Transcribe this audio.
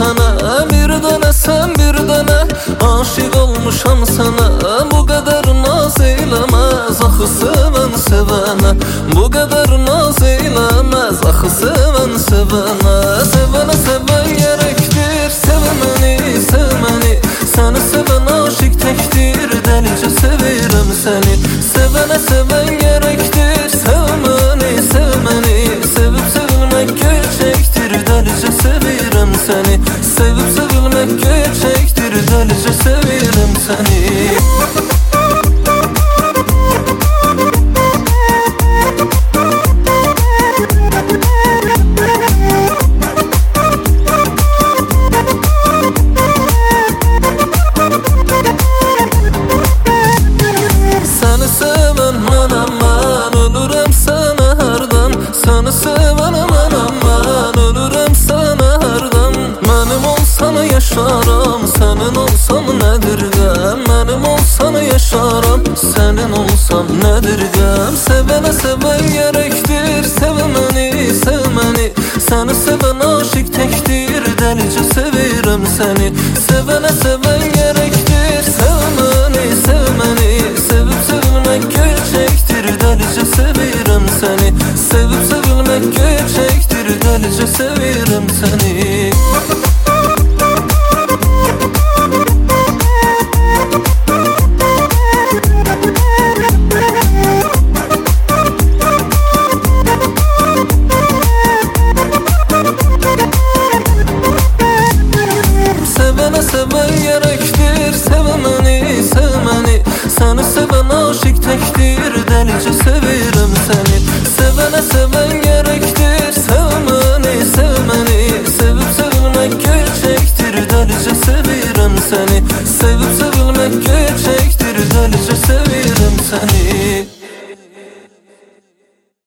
sana. Bir dene sen bir dene, aşık olmuşam sana. Bu kadar naz eylemez axı seven sevene. Bu kadar naz eylemez axı seven sevene. Sevene seven gerektir, sevmeni sevmeni. Seni seven aşık tektir, delice sevirem seni. Sevene seven gerektir, sevmeni sevmeni. Sevip sevilmek gerçektir, delice sevirem seni. Sevip sevilmek gerçektir, delice sevirem seni. Seni seven mənəm, ölürəm sənə hərdən. Səni seven mənəm, ölürəm sənə hərdən. Mənim olsan yaşaram, sənin olsam nədir qəm? Mənim olsan yaşaram, sənin olsam nədir qəm? Sevənə sevən gerektir, sevməni sevməni. Səni sevən aşık tektir, dəlicə sevirəm səni. Sevənə sevən gerektir, sevməni sevməni. Sevip sevilmek gerçektir, delice sevirem seni. Sevip sevilmek gerçektir, delice sevirem seni. Sevene seven gerektir, sevmeni sevmeni. Seni seven aşık tektir, delice sevirem seni. Sevene seven gerektir, sevmeni sevmeni. Sevip sevilmek gerçektir, delice sevirem seni. Sevip sevilmek gerçektir, delice sevirem seni.